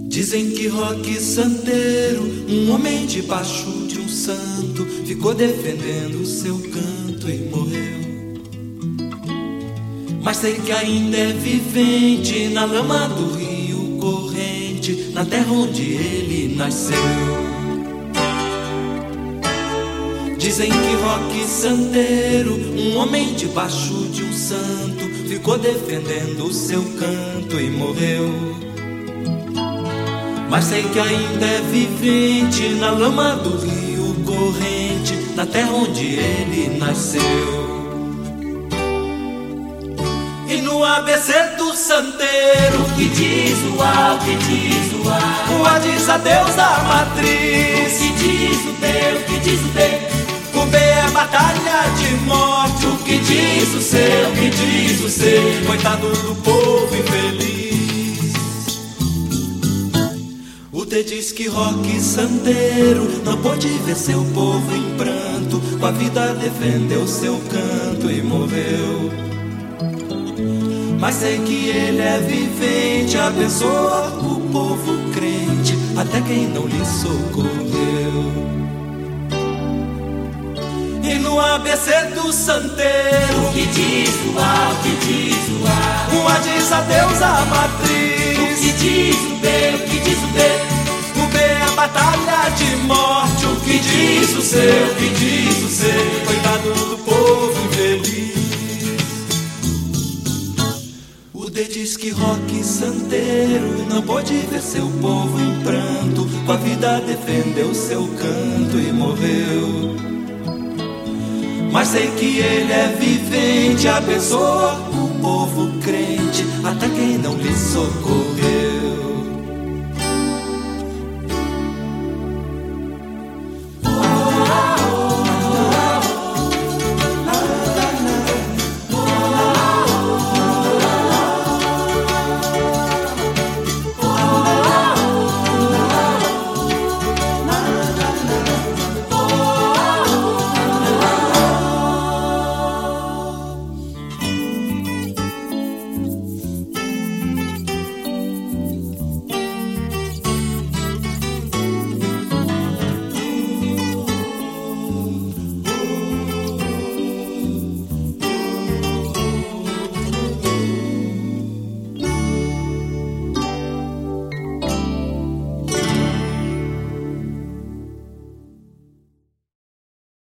Dizem que Roque Santeiro, um homem debaixo de um santo, ficou defendendo o seu canto e morreu. Mas sei que ainda é vivente na lama do rio corrente, na terra onde ele nasceu. Dizem que Roque Santeiro, um homem debaixo de um santo, ficou defendendo o seu canto e morreu. Mas sei que ainda é vivente na lama do rio corrente, na terra onde ele nasceu. E no ABC do santeiro, o que diz o A, o que diz o A? O A diz a Deus da matriz. O que diz o B, o que diz o B? O B é batalha de morte. O que diz o C, o que diz o C? Coitado do povo infeliz. O D diz que Roque Santeiro não pôde ver seu povo em pranto, com a vida defendeu seu canto e morreu. Mas sei que ele é vivente, abençoa o povo crente, até quem não lhe socorreu. E no ABC do santeiro, o que diz o A, o que diz o A? O A diz a Deus a matriz. O que diz o B, o que diz o B? O B é a batalha de morte. O que diz o C, o que diz o C? Coitado do povo infeliz. O D diz que Roque Santeiro não pôde ver seu povo em pranto, com a vida defendeu seu canto e morreu. Mas sei que ele é vivente, abençoa o povo crente, até quem não lhe socorreu.